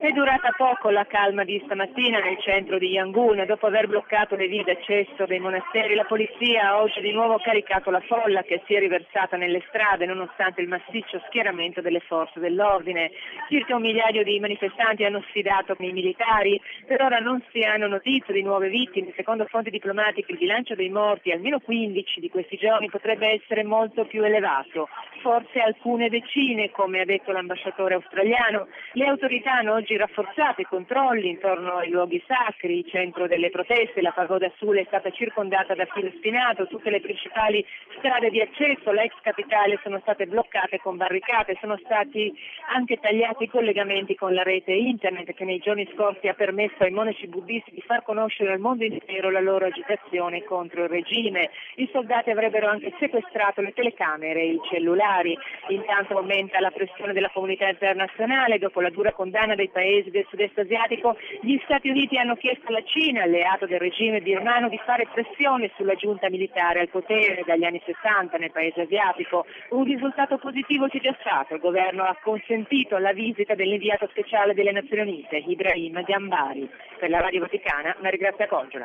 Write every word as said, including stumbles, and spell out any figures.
È durata poco la calma di stamattina nel centro di Yangon. Dopo aver bloccato le vie d'accesso dei monasteri, la polizia ha oggi di nuovo caricato la folla che si è riversata nelle strade nonostante il massiccio schieramento delle forze dell'ordine. Circa un migliaio di manifestanti hanno sfidato con i militari. Per ora non si hanno notizie di nuove vittime. Secondo fonti diplomatiche il bilancio dei morti, almeno quindici di questi giorni, potrebbe essere molto più elevato, forse alcune decine, come ha detto l'ambasciatore australiano. Le autorità hanno oggi rafforzato i controlli intorno ai luoghi sacri, centro delle proteste. La pagoda Sule è stata circondata da filo spinato, tutte le principali strade di accesso all'ex capitale sono state bloccate con barricate, sono stati anche tagliati i collegamenti con la rete internet che nei giorni scorsi ha permesso ai monaci buddisti di far conoscere al mondo intero la loro agitazione contro il regime. I soldati avrebbero anche sequestrato le telecamere e i cellulari. Intanto aumenta la pressione della comunità internazionale dopo la dura condanna dei paesi del sud-est asiatico. Gli Stati Uniti hanno chiesto alla Cina, alleato del regime birmano, di fare pressione sulla giunta militare al potere dagli anni sessanta nel paese asiatico. Un risultato positivo c'è già stato. Il governo ha consentito la visita dell'inviato speciale delle Nazioni Unite, Ibrahim Gambari. Per la Radio Vaticana, Maria Grazia Coggiola.